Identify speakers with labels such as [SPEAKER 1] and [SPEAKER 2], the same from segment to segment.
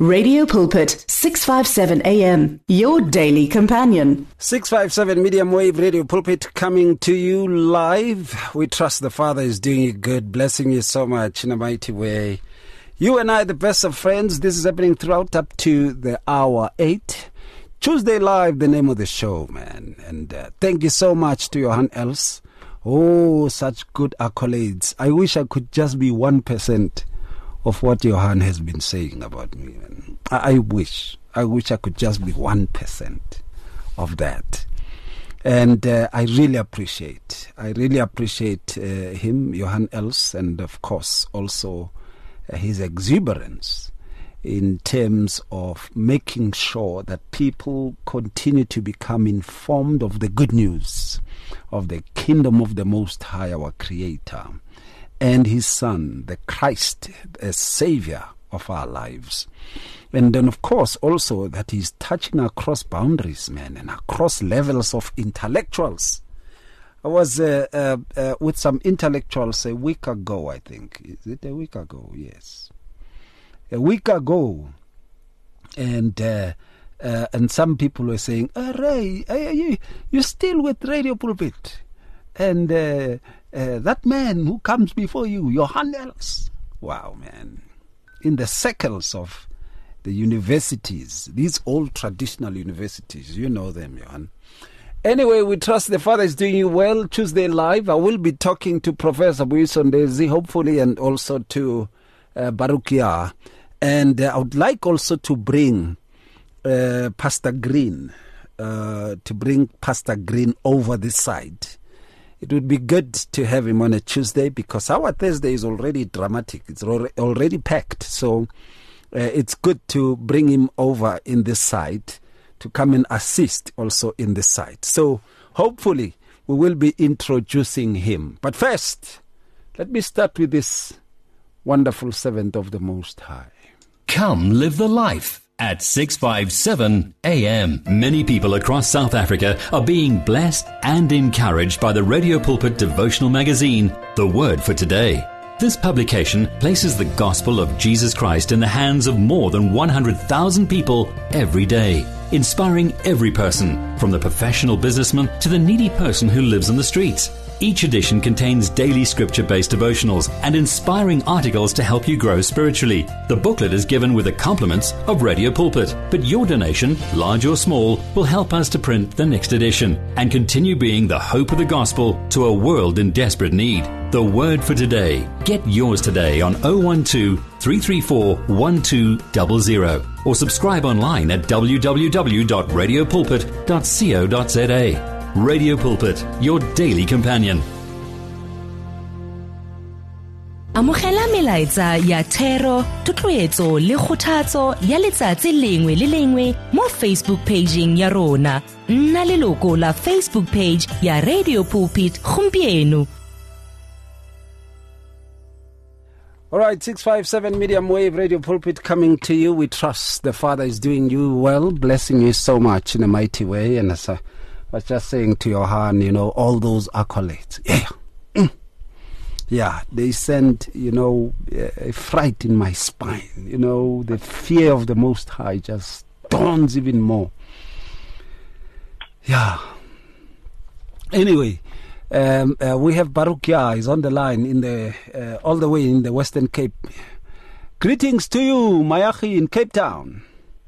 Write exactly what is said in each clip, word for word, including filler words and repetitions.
[SPEAKER 1] Radio Pulpit, six fifty-seven A M, your daily companion.
[SPEAKER 2] six fifty-seven Medium Wave Radio Pulpit coming to you live. We trust the Father is doing you good, blessing you so much in a mighty way. You and I, the best of friends. This is happening throughout up to the hour eight. Tuesday Live, the name of the show, man. And uh, thank you so much to Johan Els. Oh, such good accolades. I wish I could just be one percent of what Johan has been saying about me. I, I wish. I wish I could just be one percent of that. And uh, I really appreciate, I really appreciate uh, him, Johan Els, and of course also uh, his exuberance in terms of making sure that people continue to become informed of the good news of the kingdom of the Most High, our Creator, and His Son, the Christ, as Savior of our lives. And then, of course, also that He's touching across boundaries, man, and across levels of intellectuals. I was uh, uh, uh, with some intellectuals a week ago, I think. Is it a week ago? Yes. A week ago. And uh, uh, and some people were saying, oh, Ray, uh, you, you're still with Radio Pulpit. And uh, uh, that man who comes before you, Johan Els. Wow, man. In the circles of the universities, these old traditional universities, you know them, Johan. Anyway, we trust the Father is doing you well. Tuesday Live, I will be talking to Professor Buyisondezi, hopefully, and also to uh, Barukia. And uh, I would like also to bring uh, Pastor Green, uh, to bring Pastor Green over this side. It would be good to have him on a Tuesday because our Thursday is already dramatic. It's already packed. So uh, it's good to bring him over in this side to come and assist also in this side. So hopefully we will be introducing him. But first, let me start with this wonderful servant of the Most High.
[SPEAKER 3] Come live the life. At six fifty-seven A M. Many people across South Africa are being blessed and encouraged by the Radio Pulpit devotional magazine, The Word for Today. This publication places the gospel of Jesus Christ in the hands of more than one hundred thousand people every day, inspiring every person, from the professional businessman to the needy person who lives on the streets. Each edition contains daily scripture-based devotionals and inspiring articles to help you grow spiritually. The booklet is given with the compliments of Radio Pulpit, but your donation, large or small, will help us to print the next edition and continue being the hope of the gospel to a world in desperate need. The Word for Today. Get yours today on oh one two, three three four, one two zero zero or subscribe online at w w w dot radio pulpit dot co dot za. Radio Pulpit, your daily companion.
[SPEAKER 4] Amogela melaetsa ya thero, tutloetso le kgothatso ya letsatsi lengwe le lengwe mo Facebook pageng ya rona. Nna leloko la Facebook page ya Radio Pulpit gompieno.
[SPEAKER 2] All right, six fifty-seven Medium Wave Radio Pulpit coming to you. We trust the Father is doing you well, blessing you so much in a mighty way. And as I was just saying to Johan, you know, all those accolades. Yeah. Mm. Yeah, they send, you know, a fright in my spine. You know, the fear of the Most High just dawns even more. Yeah. Anyway, um, uh, we have Barukia is on the line in the uh, all the way in the Western Cape. Greetings to you, Mayachi in Cape Town.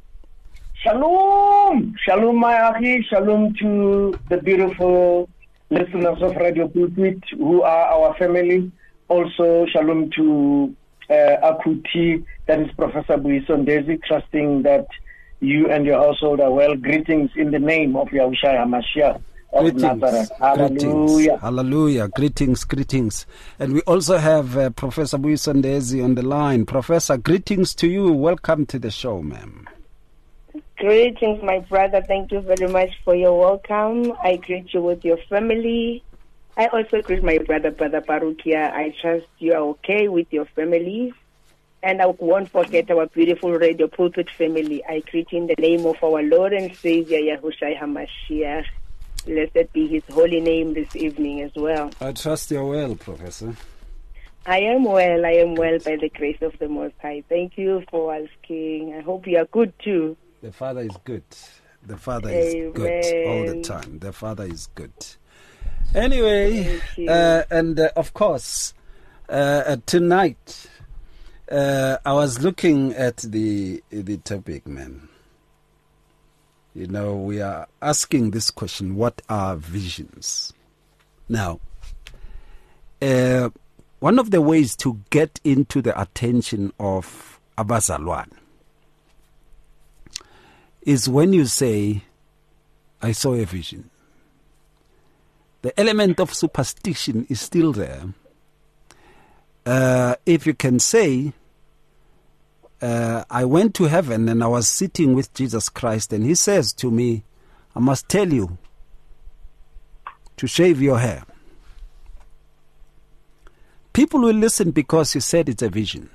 [SPEAKER 5] Shalom, shalom, my achi, shalom to the beautiful listeners of Radio Pulpit who are our family. Also, shalom to uh, Akuti, that is Professor Buyisondezi, trusting that you and your household are well. Greetings in the name of Yahushua HaMashiach of
[SPEAKER 2] Greetings.
[SPEAKER 5] Nazareth.
[SPEAKER 2] Hallelujah.
[SPEAKER 5] Hallelujah.
[SPEAKER 2] Hallelujah. Greetings, greetings. And we also have uh, Professor Buyisondezi on the line. Professor, greetings to you. Welcome to the show, ma'am.
[SPEAKER 6] Greetings, my brother. Thank you very much for your welcome. I greet you with your family. I also greet my brother, Brother Barukia. I trust you are okay with your families. And I won't forget our beautiful Radio Pulpit family. I greet in the name of our Lord and Savior, Yahushua HaMashiach. Blessed be His holy name this evening as well.
[SPEAKER 2] I trust you're well, Professor.
[SPEAKER 6] I am well. I am well by the grace of the Most High. Thank you for asking. I hope you are good too.
[SPEAKER 2] The Father is good. The Father
[SPEAKER 6] Amen.
[SPEAKER 2] is good all the time. The Father is good. Anyway, uh, and uh, of course, uh, tonight uh, I was looking at the the topic, man. You know, we are asking this question: what are visions? Now, uh, one of the ways to get into the attention of abazalwane is when you say, I saw a vision. The element of superstition is still there. Uh, if you can say, uh, I went to heaven and I was sitting with Jesus Christ and he says to me, I must tell you to shave your hair. People will listen because you said it's a vision.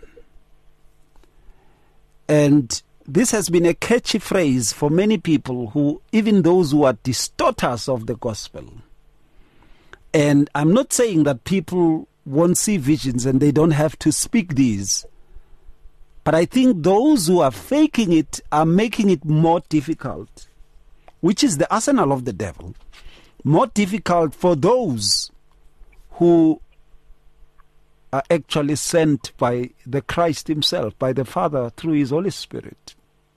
[SPEAKER 2] And this has been a catchy phrase for many people who, even those who are distorters of the gospel. And I'm not saying that people won't see visions and they don't have to speak these. But I think those who are faking it are making it more difficult, which is the arsenal of the devil. More difficult for those who are actually sent by the Christ himself, by the Father through his Holy Spirit.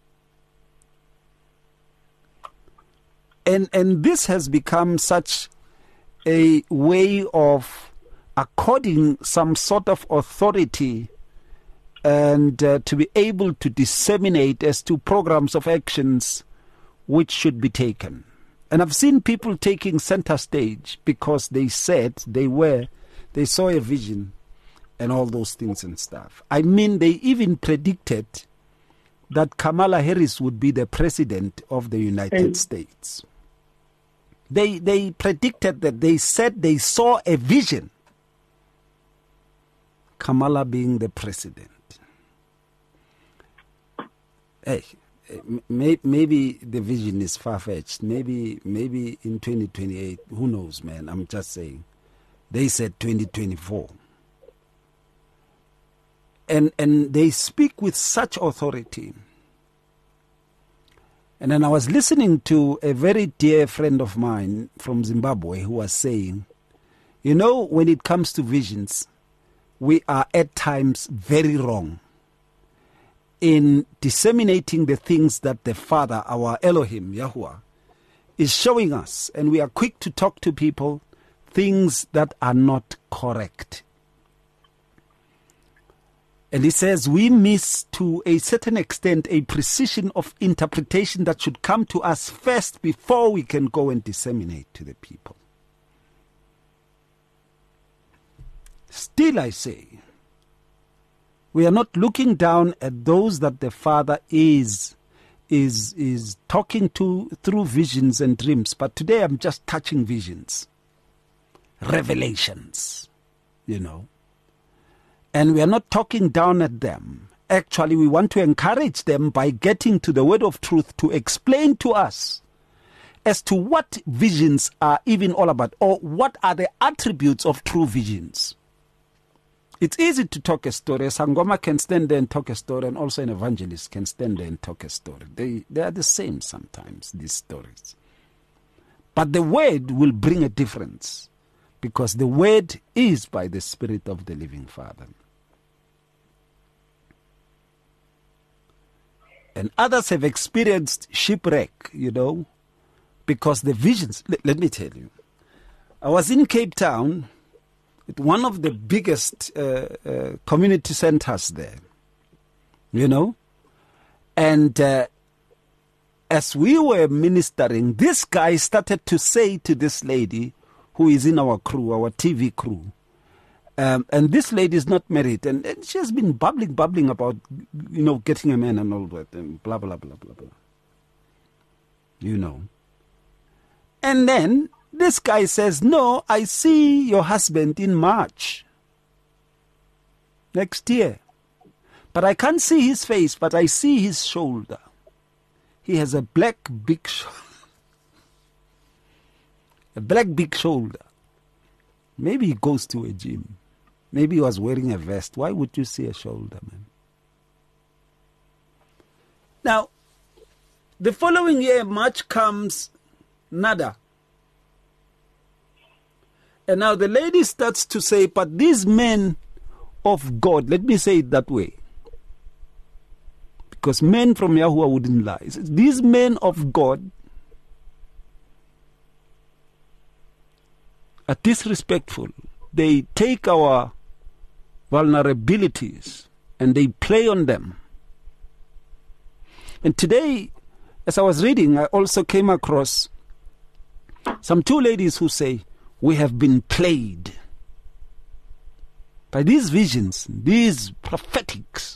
[SPEAKER 2] And and this has become such a way of according some sort of authority and uh, to be able to disseminate as to programs of actions which should be taken. And I've seen people taking center stage because they said they were, they saw a vision and all those things and stuff. I mean, they even predicted that Kamala Harris would be the president of the United States. They they predicted that. They said they saw a vision. Kamala being the president. Hey, may, maybe the vision is far-fetched. Maybe maybe in twenty twenty-eight. Who knows, man? I'm just saying. They said twenty twenty-four. And and they speak with such authority. And then I was listening to a very dear friend of mine from Zimbabwe who was saying, you know, when it comes to visions, we are at times very wrong in disseminating the things that the Father, our Elohim, Yahuwah, is showing us. And we are quick to talk to people things that are not correct. And he says we miss to a certain extent a precision of interpretation that should come to us first before we can go and disseminate to the people. Still, I say, we are not looking down at those that the Father is, is, is talking to through visions and dreams. But today I'm just touching visions, revelations, you know. And we are not talking down at them. Actually, we want to encourage them by getting to the word of truth to explain to us as to what visions are even all about, or what are the attributes of true visions. It's easy to talk a story. A Sangoma can stand there and talk a story, and also an evangelist can stand there and talk a story. They, they are the same sometimes, these stories. But the word will bring a difference, because the word is by the Spirit of the living Father. And others have experienced shipwreck, you know, because the visions, let, let me tell you, I was in Cape Town, at one of the biggest uh, uh, community centers there, you know, and uh, as we were ministering, this guy started to say to this lady, who is in our crew, our T V crew. Um, and this lady is not married, and, and she has been bubbling, bubbling about, you know, getting a man and all that, and blah, blah, blah, blah, blah. You know. And then this guy says, no, I see your husband in March next year. But I can't see his face, but I see his shoulder. He has a black big shoulder. A black big shoulder. Maybe he goes to a gym. Maybe he was wearing a vest. Why would you see a shoulder, man? Now, the following year, March comes, nada. And now the lady starts to say, but these men of God, let me say it that way, because men from Yahuwah wouldn't lie. These men of God are disrespectful. They take our vulnerabilities and they play on them. And today, as I was reading, I also came across some two ladies who say, we have been played by these visions, these prophetics.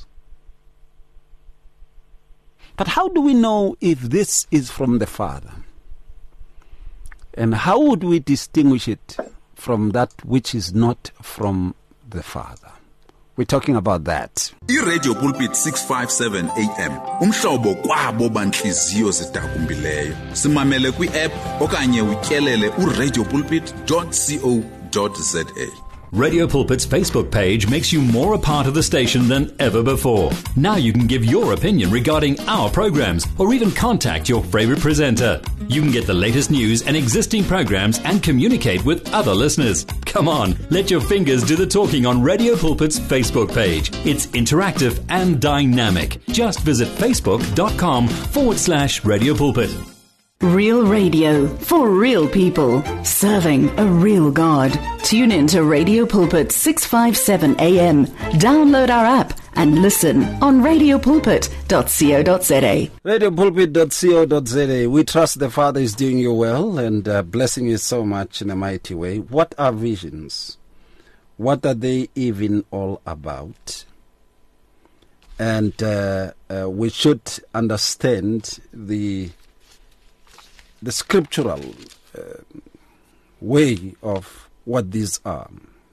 [SPEAKER 2] But how do we know if this is from the Father? And how would we distinguish it from that which is not from the Father? We're talking about that.
[SPEAKER 7] I-Radio Pulpit six fifty-seven A M. Umhlobo kwabo banhliziyo zidakumbileyo. Simamele kwi-app okanye utyelele u-radio pulpit dot co dot za.
[SPEAKER 3] Radio Pulpit's Facebook page makes you more a part of the station than ever before. Now you can give your opinion regarding our programs or even contact your favorite presenter. You can get the latest news and existing programs and communicate with other listeners. Come on, let your fingers do the talking on Radio Pulpit's Facebook page. It's interactive and dynamic. Just visit facebook.com forward slash Radio Pulpit.
[SPEAKER 1] Real radio for real people, serving a real God. Tune in to Radio Pulpit six fifty-seven A M. Download our app and listen on radio pulpit dot co dot za.
[SPEAKER 2] radio pulpit dot co dot za. We trust the Father is doing you well and uh, blessing you so much in a mighty way. What are visions? What are they even all about? And uh, uh, we should understand the the scriptural uh, way of what these are.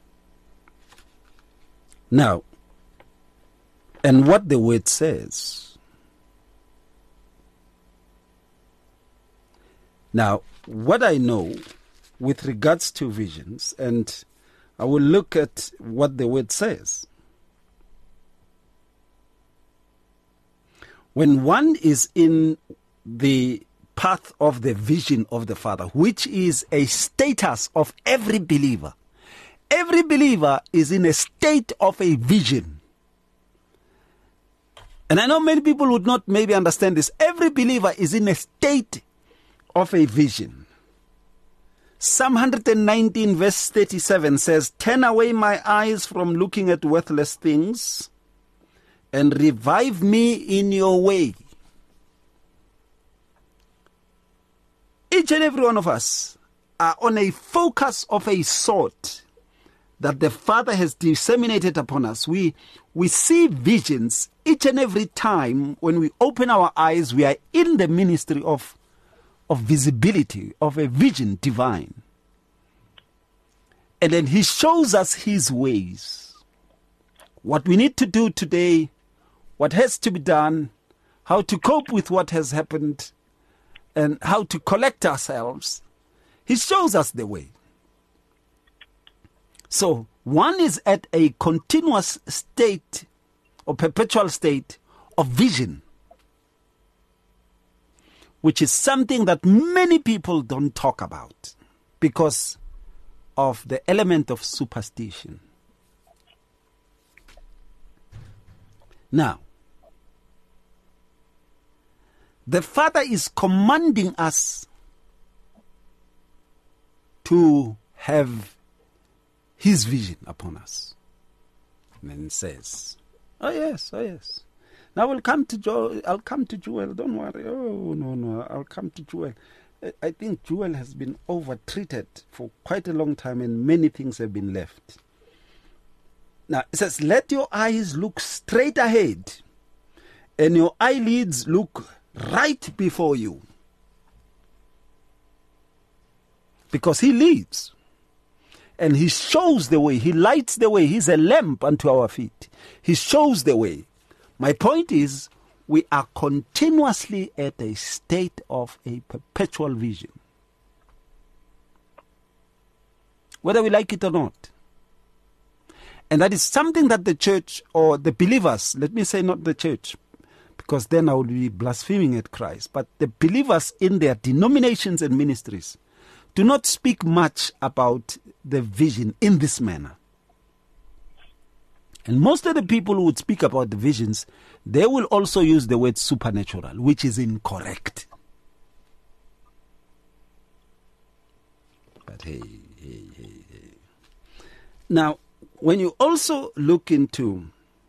[SPEAKER 2] Now, and what the word says. Now, what I know with regards to visions, and I will look at what the word says. When one is in the path of the vision of the Father, which is a status of every believer. Every believer is in a state of a vision. And I know many people would not maybe understand this. Every believer is in a state of a vision. Psalm one nineteen verse thirty-seven says, turn away my eyes from looking at worthless things and revive me in your way. Each and every one of us are on a focus of a sort that the Father has disseminated upon us. We, we see visions each and every time when we open our eyes. We are in the ministry of, of visibility, of a vision divine. And then He shows us His ways. What we need to do today, what has to be done, how to cope with what has happened, and how to collect ourselves. He shows us the way. So one is at a continuous state or perpetual state of vision, which is something that many people don't talk about because of the element of superstition. Now, the Father is commanding us to have His vision upon us. And then He says, oh yes, oh yes. Now we'll come to jo- I'll come to Joel, don't worry. Oh, no, no, I'll come to Joel. I think Joel has been over-treated for quite a long time and many things have been left. Now, it says, let your eyes look straight ahead and your eyelids look right before you. Because He leads. And He shows the way. He lights the way. He's a lamp unto our feet. He shows the way. My point is, we are continuously at a state of a perpetual vision. Whether we like it or not. And that is something that the church, or the believers, let me say not the church, because then I would be blaspheming at Christ, but the believers in their denominations and ministries do not speak much about the vision in this manner. And most of the people who would speak about the visions, they will also use the word supernatural, which is incorrect. But hey, hey, hey, hey. Now, when you also look into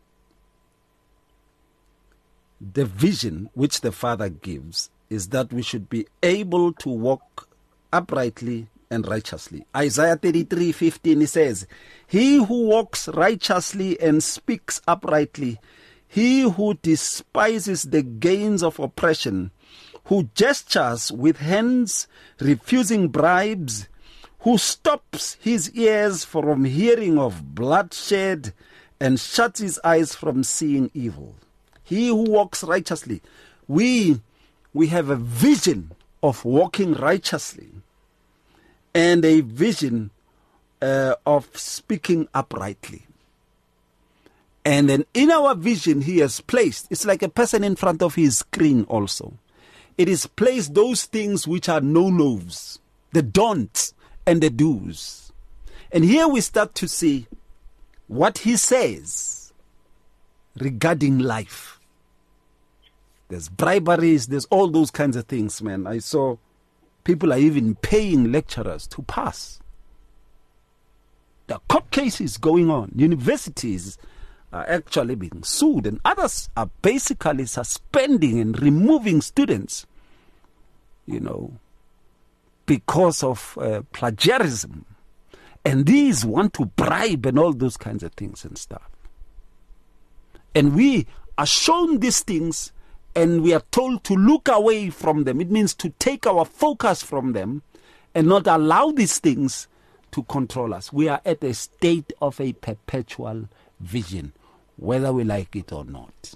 [SPEAKER 2] the vision which the Father gives, is that we should be able to walk uprightly and righteously. Isaiah thirty-three fifteen, he says, he who walks righteously and speaks uprightly, he who despises the gains of oppression, who gestures with hands, refusing bribes, who stops his ears from hearing of bloodshed and shuts his eyes from seeing evil. He who walks righteously. We, we have a vision of walking righteously and a vision uh, of speaking uprightly. And then in our vision he has placed, it's like a person in front of his screen also. It is placed those things which are no-nos, the don'ts and the do's. And here we start to see what he says regarding life. There's briberies, there's all those kinds of things, man. I saw people are even paying lecturers to pass. There are court cases going on. Universities are actually being sued, and others are basically suspending and removing students, you know, because of uh, plagiarism. And these want to bribe and all those kinds of things and stuff. And we are shown these things and we are told to look away from them. It means to take our focus from them and not allow these things to control us. We are at a state of a perpetual vision, whether we like it or not.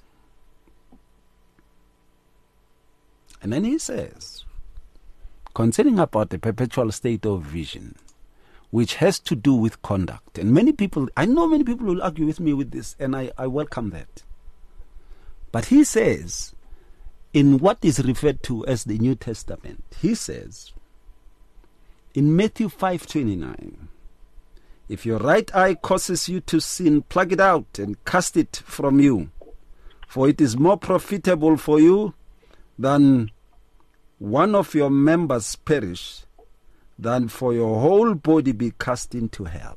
[SPEAKER 2] And then he says, concerning about the perpetual state of vision, which has to do with conduct. And many people, I know many people will argue with me with this, and I, I welcome that. But he says, in what is referred to as the New Testament, he says, in Matthew five twenty-nine, if your right eye causes you to sin, plug it out and cast it from you, for it is more profitable for you than one of your members perish, than for your whole body be cast into hell.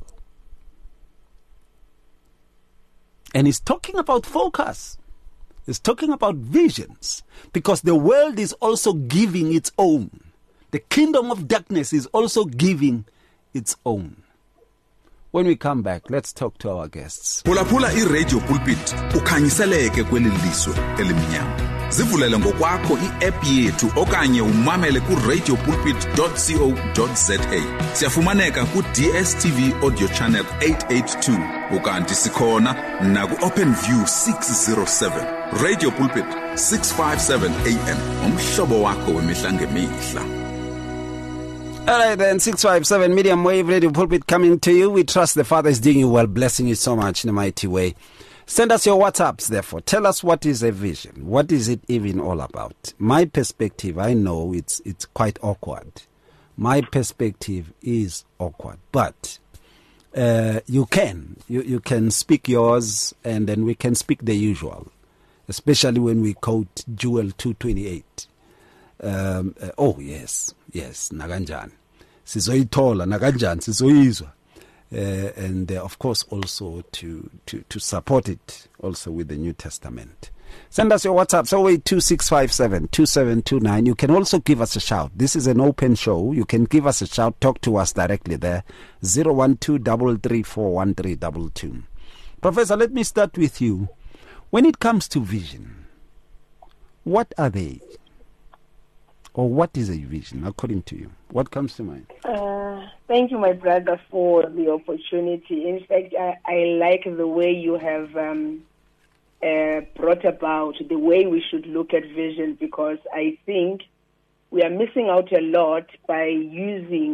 [SPEAKER 2] And he's talking about focus. He's talking about visions, because the world is also giving its own. The kingdom of darkness is also giving its own. When we come back, let's talk to our guests.
[SPEAKER 7] Pula pula i-Radio Pulpit ukhanyiseleke kweli lizwe elimnyama. Zivulele ngokwakho i-app yethu okanye umamele ku radio pulpit dot co dot za. Siyafumaneka ku D S T V audio channel eight eighty-two ukanti sikhona na ku OpenView six oh seven. Radio Pulpit six fifty-seven A M. Umhlobo wakho wemihla ngemihla.
[SPEAKER 2] All right, then, six fifty-seven Medium Wave Radio Pulpit coming to you. We trust the Father is doing you well, blessing you so much in a mighty way. Send us your WhatsApps, therefore. Tell us what is a vision. What is it even all about? My perspective, I know it's it's quite awkward. My perspective is awkward. But uh, you can. You, you can speak yours, and then we can speak the usual, especially when we quote Joel two twenty-eight. Um, uh, oh, yes, yes, nakanjani. Sizoyithola, nakanjani, sizoyizwa. Uh, and uh, of course also to, to, to support it also with the New Testament. Send us your WhatsApp, so eight two six five seven two seven two nine. You can also give us a shout. This is an open show. You can give us a shout, talk to us directly there. zero one two three three four one three two two. Professor, let me start with you. When it comes to vision, what are they? Or what is a vision, according to you? What comes to mind?
[SPEAKER 6] Uh, thank you, my brother, for the opportunity. In fact, I, I like the way you have um, uh, brought about the way we should look at vision, because I think we are missing out a lot by using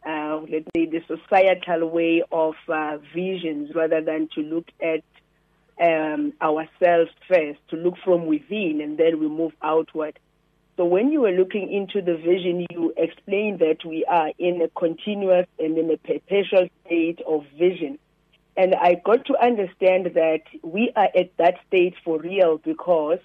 [SPEAKER 6] uh, let's say, the societal way of uh, visions, rather than to look at um, ourselves first, to look from within, and then we move outward. So when you were looking into the vision, you explained that we are in a continuous and in a perpetual state of vision. And I got to understand that we are at that state for real because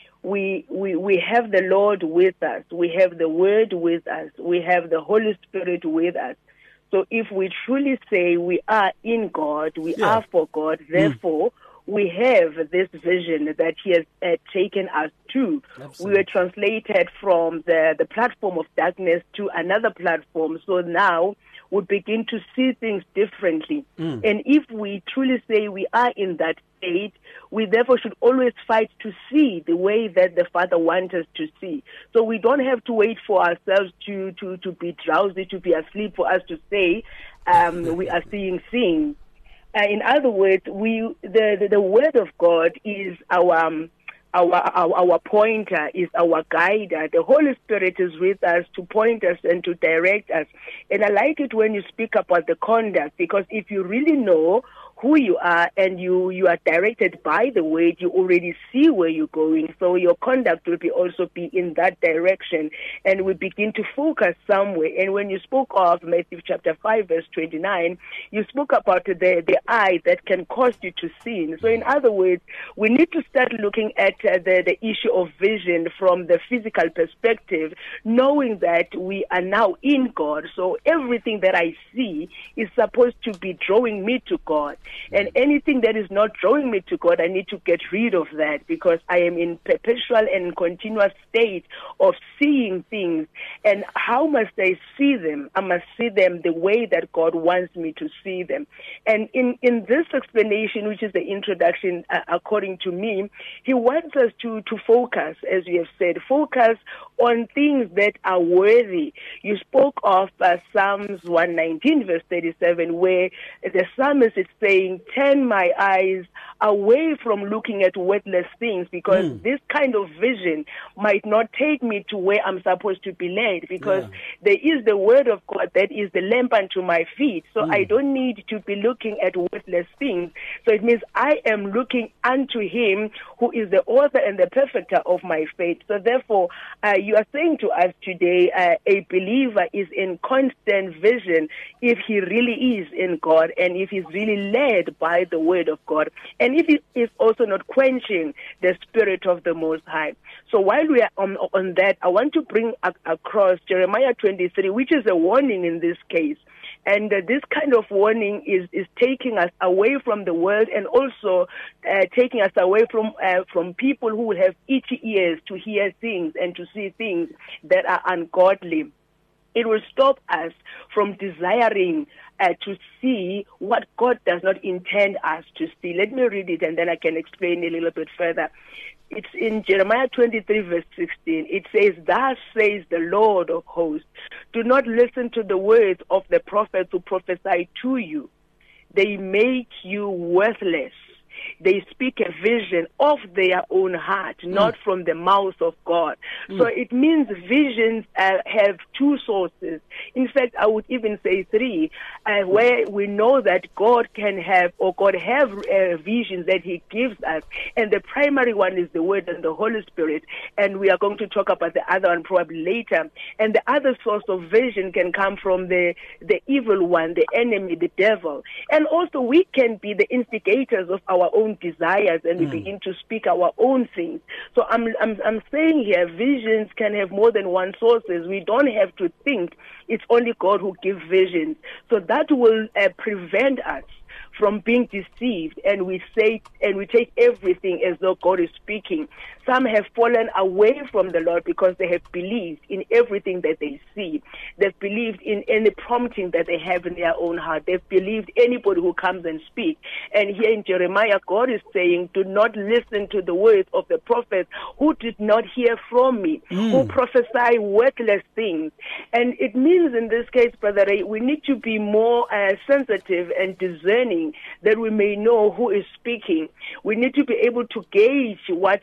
[SPEAKER 6] we, we, we have the Lord with us. We have the Word with us. We have the Holy Spirit with us. So if we truly say we are in God, we yeah. are for God, therefore, mm. we have this vision that He has uh, taken us to. Absolutely. We were translated from the, the platform of darkness to another platform. So now we begin to see things differently. Mm. And if we truly say we are in that state, we therefore should always fight to see the way that the Father wants us to see. So we don't have to wait for ourselves to, to, to be drowsy, to be asleep for us to say um, we are seeing things. Uh, in other words, we the, the the Word of God is our um, our, our our pointer, is our guide. The Holy Spirit is with us to point us and to direct us. And I like it when you speak about the conduct, because if you really know who you are and you, you are directed by the Word, you already see where you're going. So your conduct will be also be in that direction, and we begin to focus somewhere. And when you spoke of Matthew chapter five, verse twenty-nine, you spoke about the, the eye that can cause you to sin. So in other words, we need to start looking at uh, the, the issue of vision from the physical perspective, knowing that we are now in God. So everything that I see is supposed to be drawing me to God. And anything that is not drawing me to God, I need to get rid of that, because I am in perpetual and continuous state of seeing things. And how must I see them? I must see them the way that God wants me to see them. And in, in this explanation, which is the introduction, uh, according to me, He wants us to, to focus, as you have said, focus on things that are worthy. You spoke of uh, Psalms one nineteen, verse thirty-seven, where the psalmist is saying, turn my eyes away from looking at worthless things, because mm. this kind of vision might not take me to where I'm supposed to be led, because yeah. there is the Word of God that is the lamp unto my feet. So mm. I don't need to be looking at worthless things. So it means I am looking unto Him who is the author and the perfecter of my faith. So therefore, uh, you are saying to us today, uh, a believer is in constant vision if he really is in God, and if he's really led by the Word of God, and if he is also not quenching the Spirit of the Most High. So while we are on, on that, I want to bring a, across Jeremiah twenty-three, which is a warning in this case. And uh, this kind of warning is, is taking us away from the world, and also uh, taking us away from uh, from people who have itchy ears to hear things and to see things that are ungodly. It will stop us from desiring uh, to see what God does not intend us to see. Let me read it, and then I can explain a little bit further. It's in Jeremiah twenty-three, verse sixteen. It says, thus says the Lord of hosts, do not listen to the words of the prophets who prophesy to you. They make you worthless. They speak a vision of their own heart, mm. not from the mouth of God. Mm. So it means visions uh, have two sources. In fact, I would even say three, uh, where we know that God can have, or God have uh, visions that He gives us. And the primary one is the Word and the Holy Spirit. And we are going to talk about the other one probably later. And the other source of vision can come from the, the evil one, the enemy, the devil. And also we can be the instigators of our own desires, and we mm. begin to speak our own things. So I'm, I'm I'm saying here, visions can have more than one sources. We don't have to think it's only God who gives visions. So that will uh, prevent us from being deceived, and we say and we take everything as though God is speaking. Some have fallen away from the Lord because they have believed in everything that they see. They've believed in any prompting that they have in their own heart. They've believed anybody who comes and speaks. And here in Jeremiah, God is saying, do not listen to the words of the prophets who did not hear from me, mm. who prophesy worthless things. And it means in this case, Brother Ray, we need to be more uh, sensitive and discerning, that we may know who is speaking. We need to be able to gauge what we hear.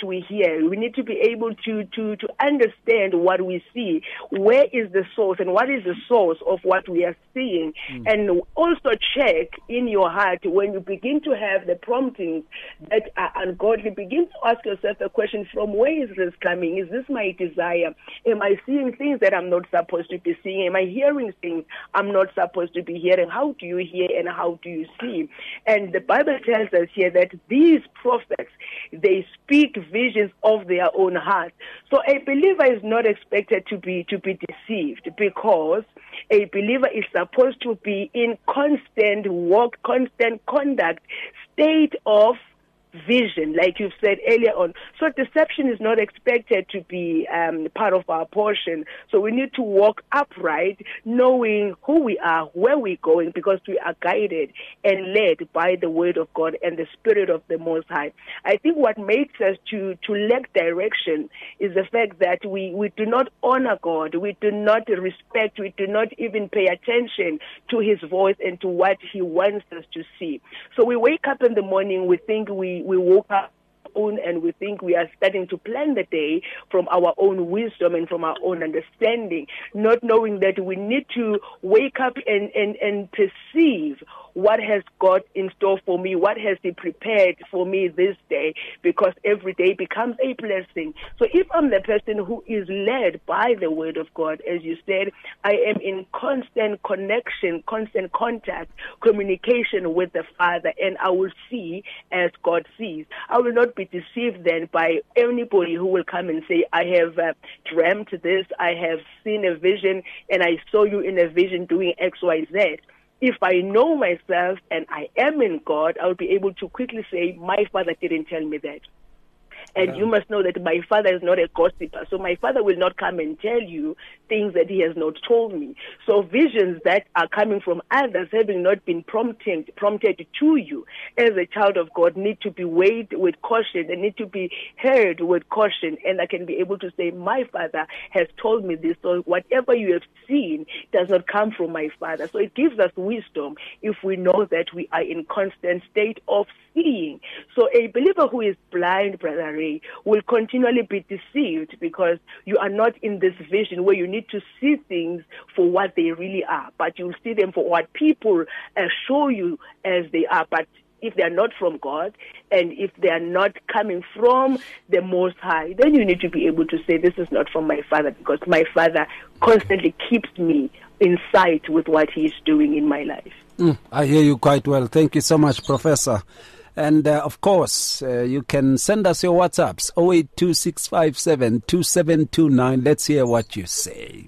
[SPEAKER 6] hear. We need to be able to, to, to understand what we see. Where is the source and what is the source of what we are seeing? Mm. And also check in your heart when you begin to have the promptings that are ungodly. Begin to ask yourself a question: from where is this coming? Is this my desire? Am I seeing things that I'm not supposed to be seeing? Am I hearing things I'm not supposed to be hearing? How do you hear and how do you see? And the Bible tells us here that these prophets, they speak visions of their own heart. So a believer is not expected to be to be deceived, because a believer is supposed to be in constant walk, constant conduct, state of vision, like you've said earlier on. So deception is not expected to be um, part of our portion. So we need to walk upright, knowing who we are, where we're going, because we are guided and led by the word of God and the Spirit of the Most High. I think what makes us to, to lack direction is the fact that we, we do not honor God, we do not respect, we do not even pay attention to His voice and to what He wants us to see. So we wake up in the morning, we think we we woke up own and we think we are starting to plan the day from our own wisdom and from our own understanding, not knowing that we need to wake up and, and, and perceive what has God in store for me, what has He prepared for me this day, because every day becomes a blessing. So if I'm the person who is led by the word of God, as you said, I am in constant connection, constant contact, communication with the Father, and I will see as God sees. I will not be deceived then by anybody who will come and say, I have uh, dreamt this, I have seen a vision, and I saw you in a vision doing X, Y, Z. If I know myself and I am in God, I'll be able to quickly say, my Father didn't tell me that. And yeah. You must know that my Father is not a gossiper. So my Father will not come and tell you things that He has not told me. So visions that are coming from others, having not been prompted, prompted to you as a child of God, need to be weighed with caution. They need to be heard with caution. And I can be able to say, my Father has told me this. So whatever you have seen does not come from my Father. So it gives us wisdom if we know that we are in constant state of seeing. So a believer who is blind, Brother Ray, will continually be deceived, because you are not in this vision where you need to see things for what they really are, but you'll see them for what people uh, show you as they are. But if they are not from God, and if they are not coming from the Most High, then you need to be able to say, this is not from my Father, because my Father constantly keeps me in sight with what He is doing in my life.
[SPEAKER 2] Mm, I hear you quite well. Thank you so much, Professor. And, uh, of course, uh, you can send us your WhatsApps, oh eight two six five seven two seven two nine. Let's hear what you say.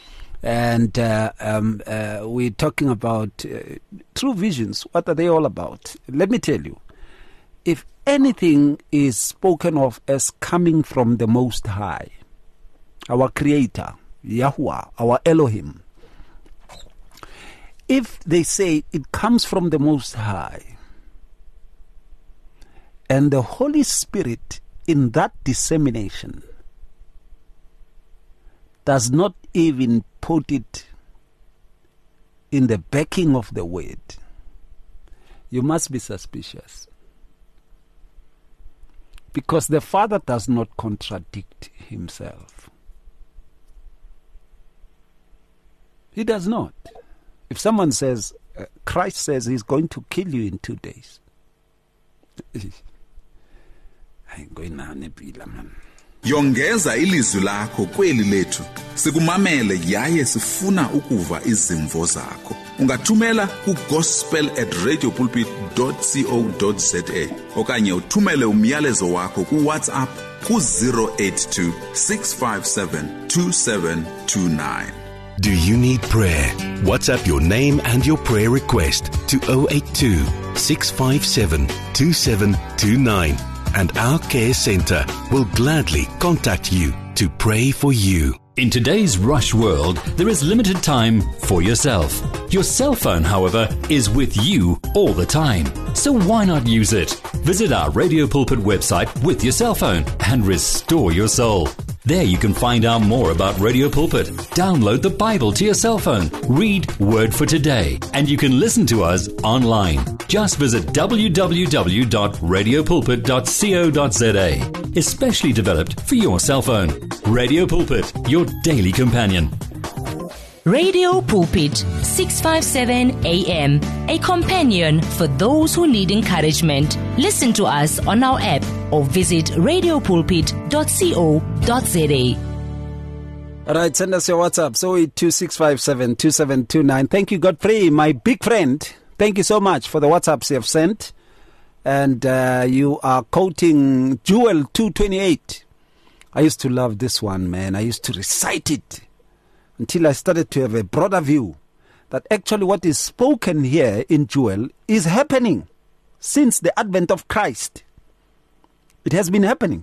[SPEAKER 2] And uh, um, uh, we're talking about uh, true visions. What are they all about? Let me tell you. If anything is spoken of as coming from the Most High, our Creator, Yahuwah, our Elohim, if they say it comes from the Most High, and the Holy Spirit in that dissemination does not even put it in the backing of the word, you must be suspicious. Because the Father does not contradict Himself. He does not. If someone says, uh, Christ says He's going to kill you in two days,
[SPEAKER 7] Yongeza ilizwi lakho kweli lethu. Sikumamele yaye sifuna ukuva izimvo zakho. Ungathumela ku gospel at radiopulpit dot co dot za okanye uthumele umyalezo wakho ku WhatsApp ku zero eight two six five seven two seven two nine.
[SPEAKER 8] Do you need prayer? WhatsApp your name and your prayer request to oh eight two six five seven two seven two nine, and our care center will gladly contact you to pray for you.
[SPEAKER 3] In today's rush world, there is limited time for yourself. Your cell phone, however, is with you all the time. So why not use it? Visit our Radio Pulpit website with your cell phone and restore your soul. There you can find out more about Radio Pulpit, download the Bible to your cell phone, read Word for Today, and you can listen to us online. Just visit w w w dot radio pulpit dot co dot z a. Especially developed for your cell phone. Radio Pulpit, your daily companion.
[SPEAKER 4] Radio Pulpit, six fifty-seven A M, a companion for those who need encouragement. Listen to us on our app or visit radio pulpit dot co dot z a.
[SPEAKER 2] All right, send us your WhatsApp, zero eight two six five seven two seven two nine. Thank you, Godfrey, my big friend. Thank you so much for the WhatsApps you have sent. And uh, you are quoting Joel two twenty-eight. I used to love this one, man. I used to recite it until I started to have a broader view that actually what is spoken here in Joel is happening since the advent of Christ. It has been happening.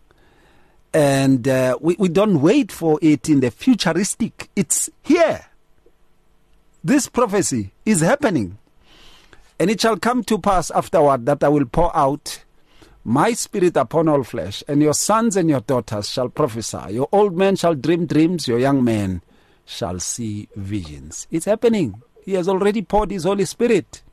[SPEAKER 2] And uh, we, we don't wait for it in the futuristic. It's here. This prophecy is happening. And it shall come to pass afterward that I will pour out my spirit upon all flesh, and your sons and your daughters shall prophesy. Your old men shall dream dreams, your young men shall see visions. It's happening. He has already poured his Holy Spirit.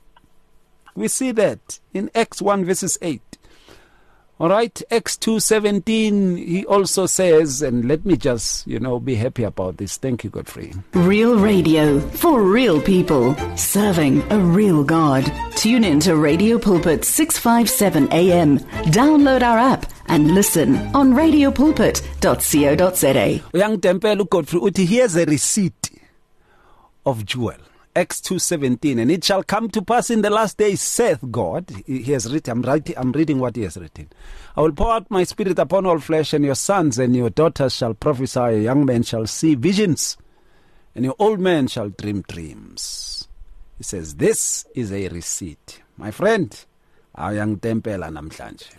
[SPEAKER 2] We see that in Acts one verses eight. All right, Acts two seventeen, he also says, and let me just, you know, be happy about this. Thank you, Godfrey.
[SPEAKER 1] Real radio for real people, serving a real God. Tune in to Radio Pulpit six fifty-seven A M. Download our app and listen on radio pulpit dot co dot z a.
[SPEAKER 2] Young Tempelo Godfrey, uti, here's a receipt of Joel. Acts two seventeen, and it shall come to pass in the last days, saith God. He has written, I'm, writing, I'm reading what he has written. I will pour out my spirit upon all flesh, and your sons and your daughters shall prophesy, your young men shall see visions, and your old men shall dream dreams. He says, this is a receipt. My friend, our young Tempela namhlanje.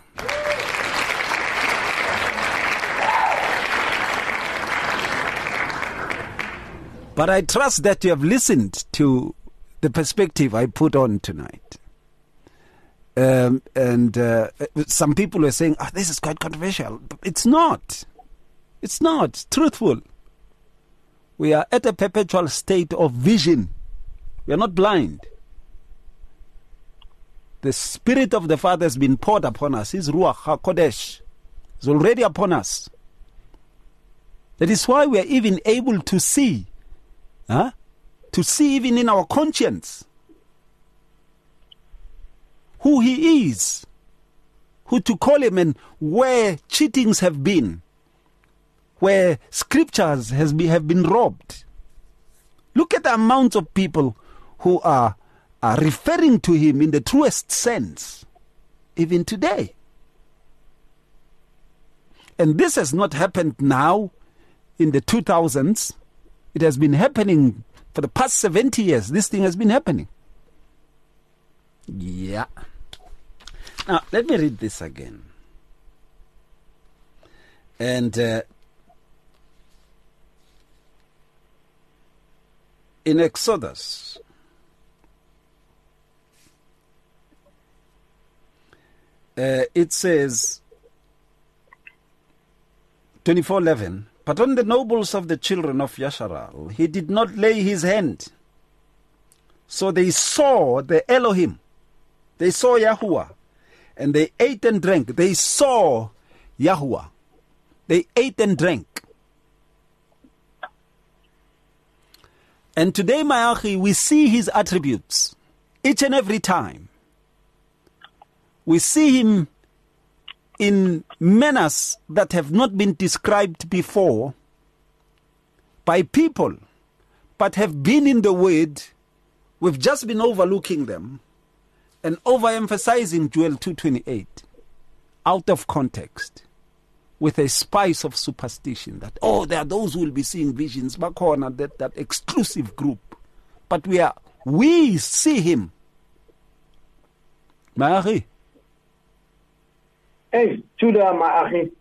[SPEAKER 2] But I trust that you have listened to the perspective I put on tonight. Um, and uh, some people were saying, oh, this is quite controversial. It's not. It's not. Truthful. We are at a perpetual state of vision. We are not blind. The Spirit of the Father has been poured upon us. His Ruach HaKodesh is already upon us. That is why we are even able to see. Huh? To see even in our conscience who he is, who to call him, and where cheatings have been, where scriptures has be, have been robbed. Look at the amount of people who are, are referring to him in the truest sense, even today. And this has not happened now in the two thousands. It has been happening for the past seventy years. This thing has been happening. Yeah. Now, let me read this again. And uh, in Exodus, uh, it says, twenty-four eleven, but on the nobles of the children of Yasharal, he did not lay his hand. So they saw the Elohim. They saw Yahuwah. And they ate and drank. They saw Yahuwah. They ate and drank. And today, my Achi, we see his attributes each and every time. We see him in manners that have not been described before by people, but have been in the Word. We've just been overlooking them and overemphasizing Joel two twenty-eight out of context with a spice of superstition that, oh, there are those who will be seeing visions, bakhona, that, that exclusive group. But we are, we see him. Maari.
[SPEAKER 5] Hey, Judah Maachi.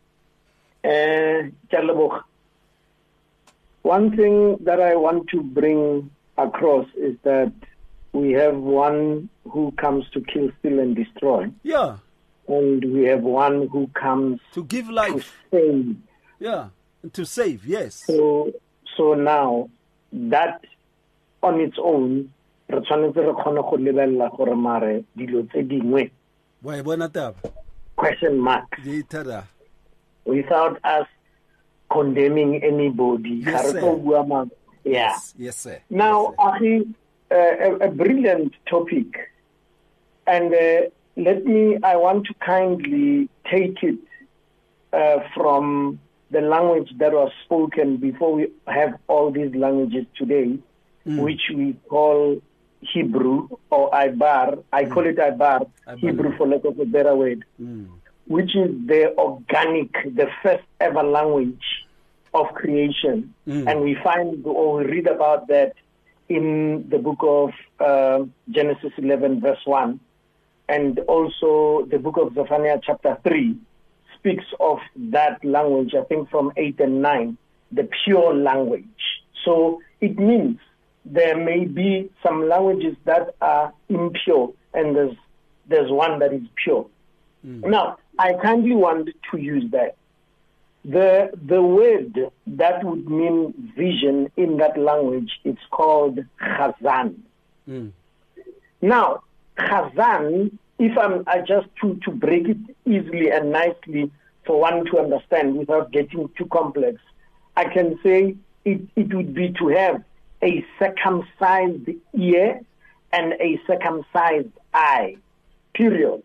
[SPEAKER 5] Uh, One thing that I want to bring across is that we have one who comes to kill, steal, and destroy.
[SPEAKER 2] Yeah.
[SPEAKER 5] And we have one who comes
[SPEAKER 2] to give life,
[SPEAKER 5] to save,
[SPEAKER 2] Yeah, to save, yes.
[SPEAKER 5] So, so now, that on its own, re tshwanetse re kgone go lebella gore mare dilo tse dingwe.
[SPEAKER 2] Wa bona taba?
[SPEAKER 5] Question mark. Without us condemning anybody.
[SPEAKER 2] Yes, sir.
[SPEAKER 5] Yeah.
[SPEAKER 2] Yes, yes, sir.
[SPEAKER 5] Now,
[SPEAKER 2] yes,
[SPEAKER 5] sir. Uh, a, a brilliant topic. And uh, let me, I want to kindly take it uh, from the language that was spoken before we have all these languages today, mm. which we call Hebrew or Ibar. I mm. call it Ibar, Ibar, Hebrew for lack of a better word, mm. which is the organic, the first ever language of creation. Mm. And we find or we read about that in the book of uh, Genesis eleven, verse one. And also the book of Zephaniah chapter three speaks of that language, I think from eight and nine, the pure language. So it means there may be some languages that are impure and there's there's one that is pure. Mm. Now, I kindly want to use that. The the word that would mean vision in that language, it's called chazan. Mm. Now, chazan, if I'm I just to, to break it easily and nicely for one to understand without getting too complex, I can say it, it would be to have a circumcised ear and a circumcised eye, period.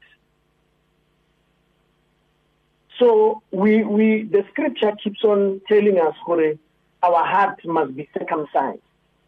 [SPEAKER 5] So we we the scripture keeps on telling us, Hore, our heart must be circumcised.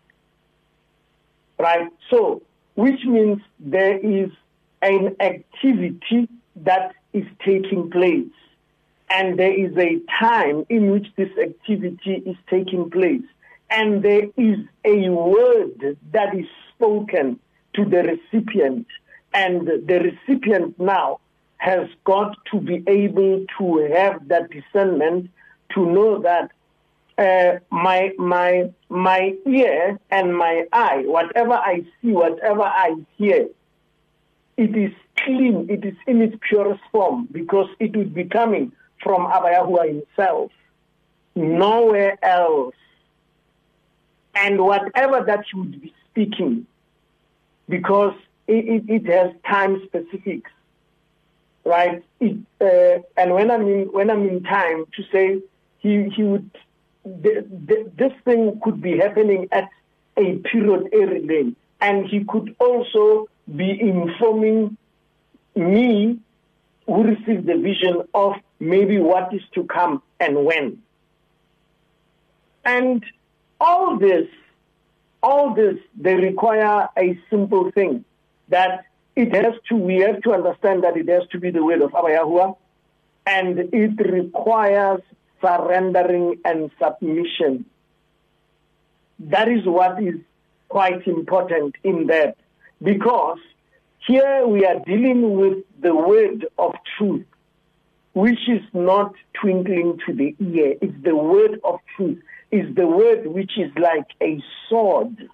[SPEAKER 5] Right? So, which means there is an activity that is taking place. And there is a time in which this activity is taking place. And there is a word that is spoken to the recipient. And the recipient now has got to be able to have that discernment to know that uh, my my my ear and my eye, whatever I see, whatever I hear, it is clean, it is in its purest form, because it would be coming from Abba Yahuwah himself, nowhere else. And whatever that you would be speaking, because it, it, it has time specifics, right? It, uh, and when I mean when I mean time, to say he he would the, the, this thing could be happening at a period early, and he could also be informing me who received the vision of maybe what is to come and when. And all this, all this, they require a simple thing, that it has to, we have to understand that it has to be the word of Abba Yahuwah, and it requires surrendering and submission. That is what is quite important in that, because here we are dealing with the word of truth, which is not twinkling to the ear. It's the word of truth. It's the word which is like a sword.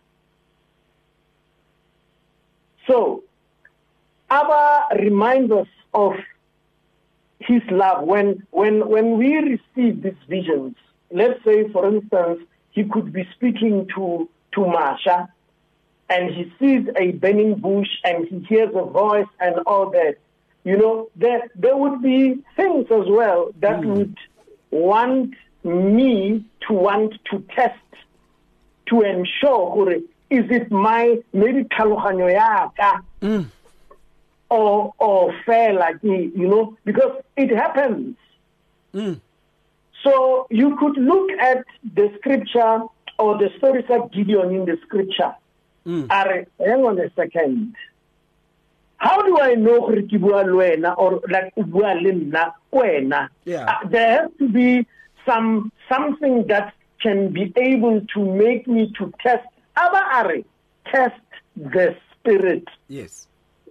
[SPEAKER 5] So, Abba reminds us of his love. When, when, when we receive these visions, let's say, for instance, he could be speaking to, to Marsha, and he sees a burning bush and he hears a voice and all that. You know, there, there would be things as well that mm. would want me to want to test, to ensure, is it my, maybe kaluhanyo yaka, mm. or, or fair like me, you know, because it happens. Mm. So you could look at the scripture or the stories of Gideon in the scripture. Mm. Are, hang on a second. How do I know or like yeah. uh, there has to be some something that can be able to make me to test Abba test the spirit.
[SPEAKER 2] Yes.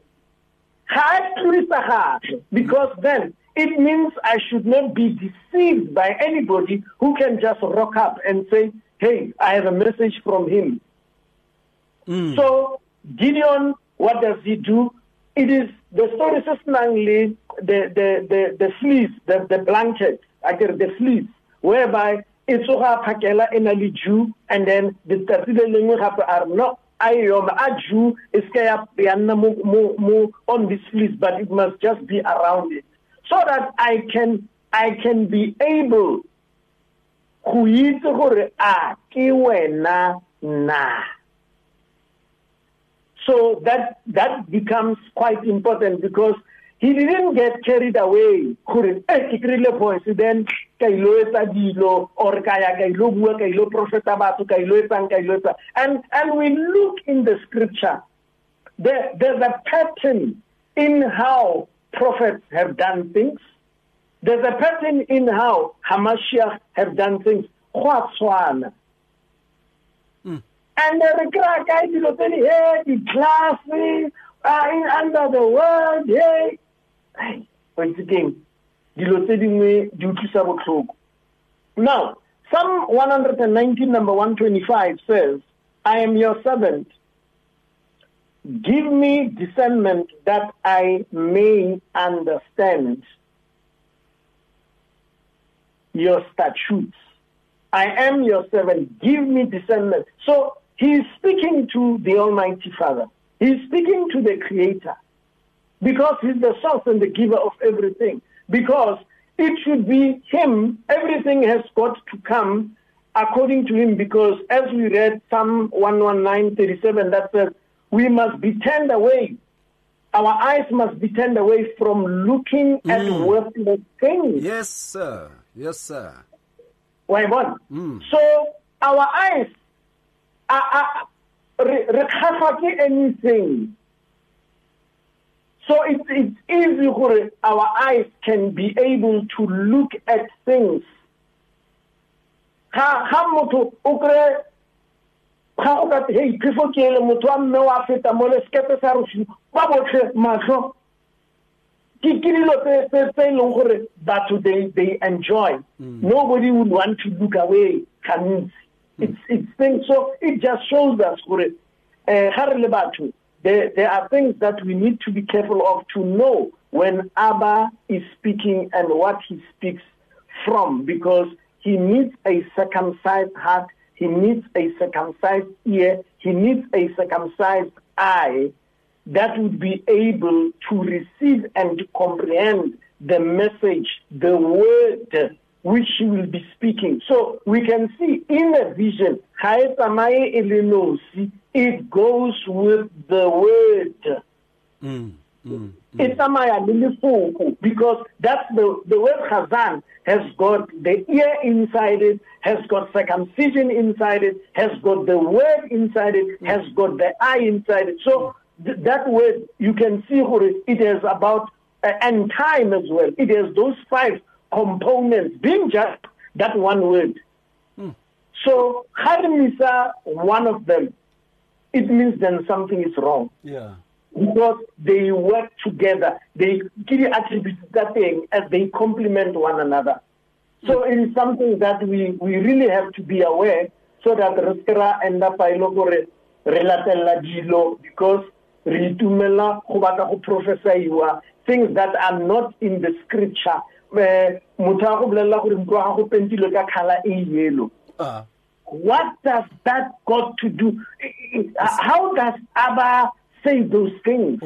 [SPEAKER 5] Because then it means I should not be deceived by anybody who can just rock up and say, hey, I have a message from him. Mm. So Gideon, what does he do? It is the story is the the the the, the fleece, the, the blanket, I get the fleece whereby it's a pakela in a Jew, and then the Tatile are not I am a Jew is on this list, but it must just be around it. So that I can I can be able na. So that that becomes quite important because he didn't get carried away. Then or and and we look in the scripture. There, there's a pattern in how prophets have done things. There's a pattern in how Hamashiach have done things. Mm. And the guy did not say, hey, the classes are under the world, hey. Once again, now, Psalm one nineteen, number one twenty-five says, I am your servant. Give me discernment that I may understand your statutes. I am your servant. Give me discernment. So he is speaking to the Almighty Father. He is speaking to the Creator because he's the source and the giver of everything. Because it should be him. Everything has got to come according to him because as we read Psalm one nineteen, thirty-seven, that says, we must be turned away. Our eyes must be turned away from looking mm. at worthless things.
[SPEAKER 2] Yes, sir. Yes, sir.
[SPEAKER 5] Why one? Mm. So our eyes are re- anything. So it's, it's easy for our eyes can be able to look at things. Hey, before kill motho a mme wa feta mo le skepe sa rusi ba botlhe mahlo ke ke dilo tse tse leng gore batho they they enjoy. Nobody would want to look away. Can it's it's things, so it just shows us gore eh ha re le batho there there are things that we need to be careful of to know when Abba is speaking and what he speaks from, because he needs a circumcised heart. He needs a circumcised ear. He needs a circumcised eye that would be able to receive and to comprehend the message, the word which he will be speaking. So we can see in a vision, it goes with the word. Mm. Mm, mm. Because that's the, the word Chazan has got the ear inside it, has got circumcision inside it, has got the word inside it, has got the eye inside it. So th- that word, you can see how it, it is about uh, and time as well. It has those five components, being just that one word. Mm. So Harimisa, one of them, it means then something is wrong.
[SPEAKER 2] Yeah.
[SPEAKER 5] Because they work together, they give attribute that thing as they complement one another. So it is something that we, we really have to be aware, so that Reskera end up by logore relatella dilo, because ritumela hobaka ho prophesy things that are not in the scripture. What does that got to do? How does Abba say those things?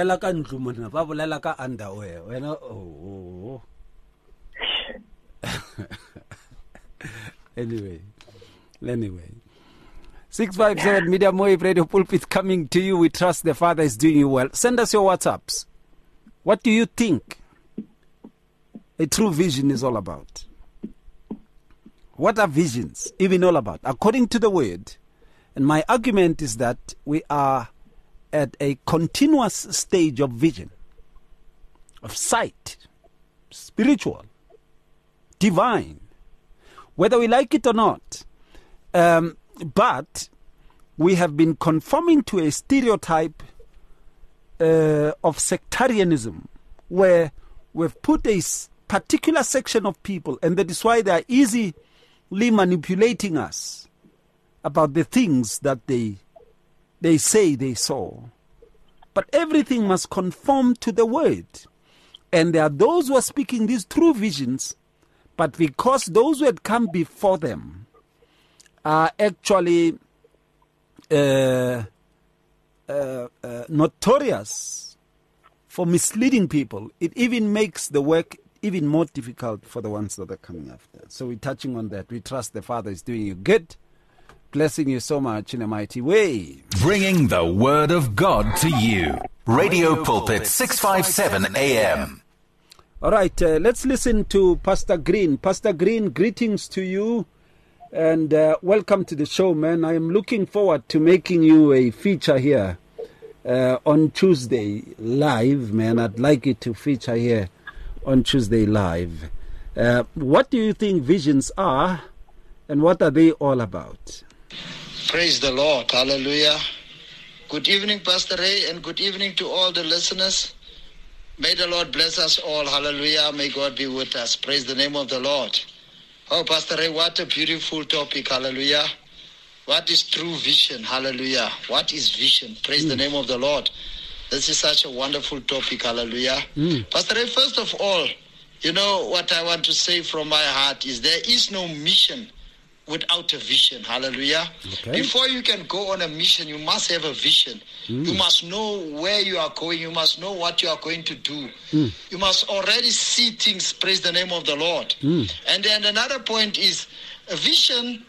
[SPEAKER 2] Anyway, anyway. six five seven Medium Wave Radio Pulpit coming to you. We trust the Father is doing you well. Send us your WhatsApps. What do you think a true vision is all about? What are visions even all about? According to the word, and my argument is that we are at a continuous stage of vision, of sight, spiritual, divine, whether we like it or not. Um, but we have been conforming to a stereotype uh, of sectarianism, where we've put a particular section of people, and that is why they are easily manipulating us about the things that they they say they saw. But everything must conform to the word. And there are those who are speaking these true visions, But because those who had come before them are actually uh, uh, uh, notorious for misleading people, it even makes the work even more difficult for the ones that are coming after. So we're touching on that. We trust the Father is doing you good, blessing you so much in a mighty way.
[SPEAKER 9] Bringing the Word of God to you. Radio Pulpit, six fifty-seven A M.
[SPEAKER 2] All right, uh, let's listen to Pastor Green. Pastor Green, greetings to you and uh, welcome to the show, man. I am looking forward to making you a feature here uh, on Tuesday live, man. I'd like it to feature here on Tuesday live. Uh, what do you think visions are and what are they all about?
[SPEAKER 10] Praise the Lord. Hallelujah. Good evening, Pastor Ray, and good evening to all the listeners. May the Lord bless us all. Hallelujah. May God be with us. Praise the name of the Lord. Oh, Pastor Ray, what a beautiful topic. Hallelujah. What is true vision? Hallelujah. What is vision? Praise mm. the name of the Lord. This is such a wonderful topic. Hallelujah. Mm. Pastor Ray, first of all, you know what I want to say from my heart is there is no mission without a vision. Hallelujah. Okay. Before you can go on a mission, you must have a vision. Mm. You must know where you are going. You must know what you are going to do. Mm. You must already see things. Praise the name of the Lord. Mm. And then another point is a vision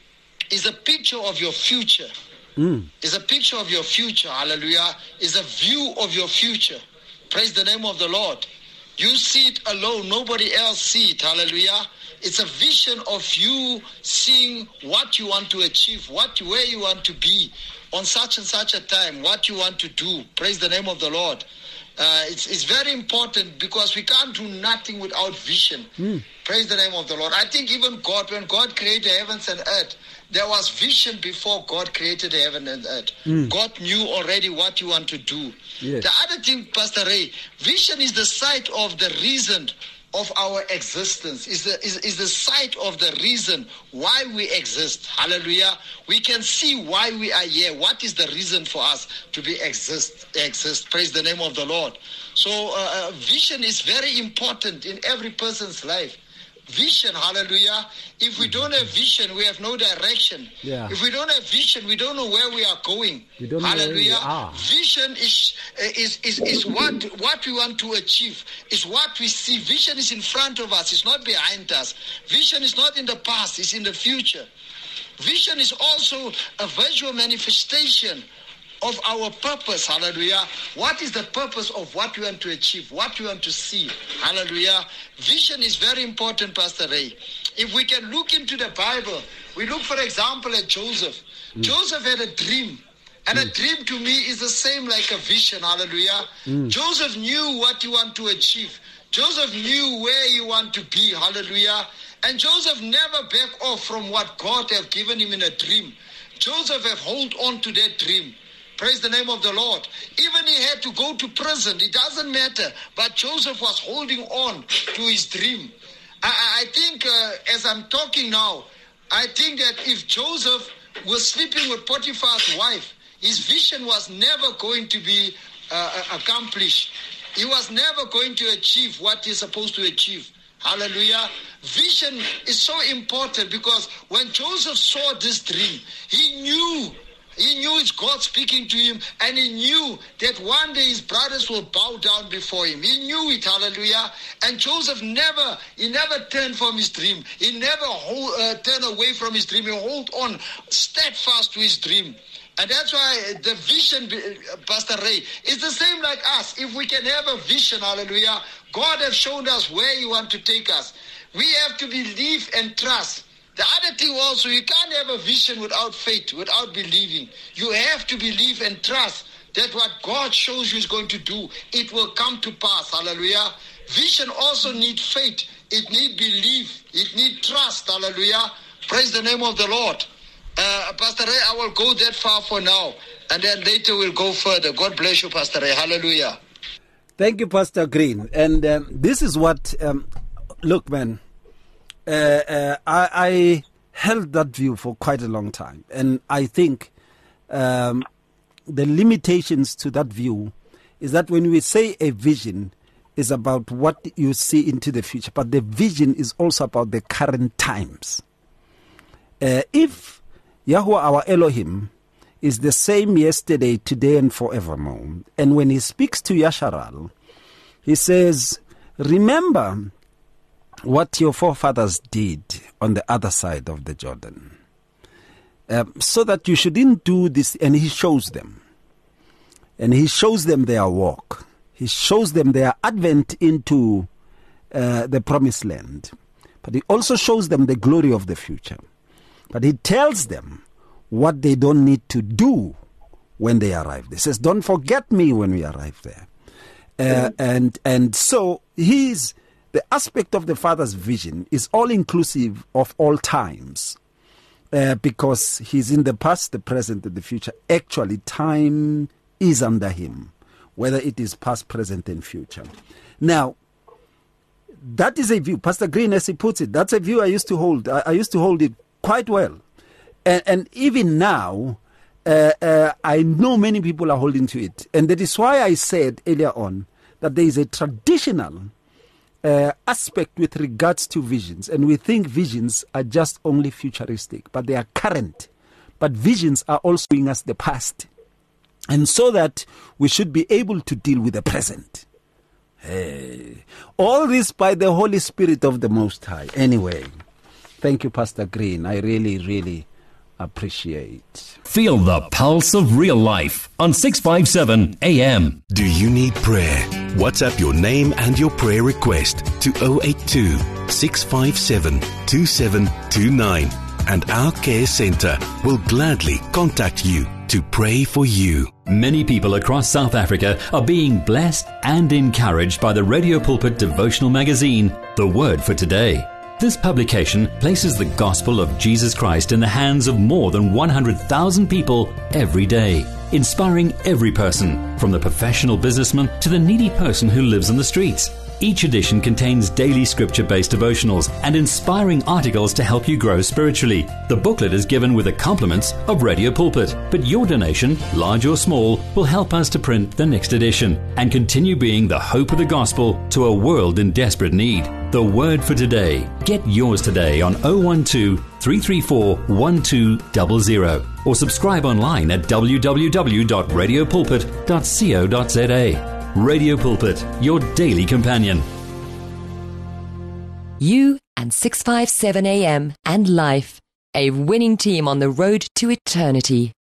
[SPEAKER 10] is a picture of your future. Mm. Is a picture of your future. Hallelujah. Is a view of your future. Praise the name of the Lord. You see it alone. Nobody else see it. Hallelujah. It's a vision of you seeing what you want to achieve, what where you want to be on such and such a time, what you want to do. Praise the name of the Lord. Uh, it's, it's very important because we can't do nothing without vision. Mm. Praise the name of the Lord. I think even God, when God created heavens and earth, there was vision before God created heaven and earth. Mm. God knew already what you want to do. Yes. The other thing, Pastor Ray, vision is the sight of the reason of our existence, is the is, is the sight of the reason why we exist. Hallelujah. We can see why we are here. What is the reason for us to be exist exist? Praise the name of the Lord. So uh, vision is very important in every person's life. Vision, hallelujah. If we don't have vision, we have no direction. Yeah. If we don't have vision, we don't know where we are going. We don't hallelujah. Know where we are. Vision is, is, is, is what, what we want to achieve. It's what we see. Vision is in front of us. It's not behind us. Vision is not in the past. It's in the future. Vision is also a visual manifestation of our purpose, hallelujah. What is the purpose of what we want to achieve, what we want to see, hallelujah. Vision is very important, Pastor Ray. If we can look into the Bible, we look, for example, at Joseph. Mm. Joseph had a dream, and mm. a dream to me is the same like a vision, hallelujah. Mm. Joseph knew what he wanted to achieve. Joseph knew where he wanted to be, hallelujah. And Joseph never backed off from what God had given him in a dream. Joseph had hold on to that dream. Praise the name of the Lord. Even he had to go to prison. It doesn't matter. But Joseph was holding on to his dream. I, I think uh, as I'm talking now, I think that if Joseph was sleeping with Potiphar's wife, his vision was never going to be uh, accomplished. He was never going to achieve what he's supposed to achieve. Hallelujah. Vision is so important because when Joseph saw this dream, he knew He knew it's God speaking to him, and he knew that one day his brothers will bow down before him. He knew it, hallelujah. And Joseph never, he never turned from his dream. He never hold, uh, turned away from his dream. He held on steadfast to his dream. And that's why the vision, Pastor Ray, is the same like us. If we can have a vision, hallelujah, God has shown us where he wants to take us. We have to believe and trust. The other thing also, you can't have a vision without faith, without believing. You have to believe and trust that what God shows you is going to do, it will come to pass. Hallelujah. Vision also needs faith. It needs belief. It needs trust. Hallelujah. Praise the name of the Lord. Uh, Pastor Ray, I will go that far for now, and then later we'll go further. God bless you, Pastor Ray. Hallelujah.
[SPEAKER 2] Thank you, Pastor Green. And um, this is what, um, look, man, uh, uh, I, I held that view for quite a long time. And I think um, the limitations to that view is that when we say a vision, is about what you see into the future, but the vision is also about the current times. Uh, if Yahweh our Elohim is the same yesterday, today, and forevermore, and when he speaks to Yasharal, he says, remember what your forefathers did on the other side of the Jordan, uh, so that you shouldn't do this, and he shows them. And he shows them their walk. He shows them their advent into uh, the promised land. But he also shows them the glory of the future. But he tells them what they don't need to do when they arrive. He says, don't forget me when we arrive there. Uh, and and so he's, the aspect of the Father's vision is all-inclusive of all times. Uh, because he's in the past, the present, and the future. Actually, time is under him, whether it is past, present, and future. Now, that is a view. Pastor Green, as he puts it, that's a view I used to hold. I, I used to hold it quite well. And, and even now, uh, uh, I know many people are holding to it. And that is why I said earlier on that there is a traditional uh, aspect with regards to visions. And we think visions are just only futuristic, but they are current. But visions are also showing us the past. And so that we should be able to deal with the present. Hey. All this by the Holy Spirit of the Most High. Anyway, thank you, Pastor Green. I really, really appreciate.
[SPEAKER 3] Feel the pulse of real life on six fifty-seven A M.
[SPEAKER 8] Do you need prayer? WhatsApp your name and your prayer request to zero eight two, six five seven, two seven two nine. And our care center will gladly contact you to pray for you.
[SPEAKER 3] Many people across South Africa are being blessed and encouraged by the Radio Pulpit devotional magazine, The Word for Today. This publication places the gospel of Jesus Christ in the hands of more than one hundred thousand people every day, inspiring every person, from the professional businessman to the needy person who lives on the streets. Each edition contains daily scripture-based devotionals and inspiring articles to help you grow spiritually. The booklet is given with the compliments of Radio Pulpit, but your donation, large or small, will help us to print the next edition and continue being the hope of the gospel to a world in desperate need. The Word for Today. Get yours today on zero one two, three three four, one two zero zero or subscribe online at w w w dot radio pulpit dot co dot z a. Radio Pulpit, your daily companion.
[SPEAKER 11] You and six fifty-seven A M and Life, a winning team on the road to eternity.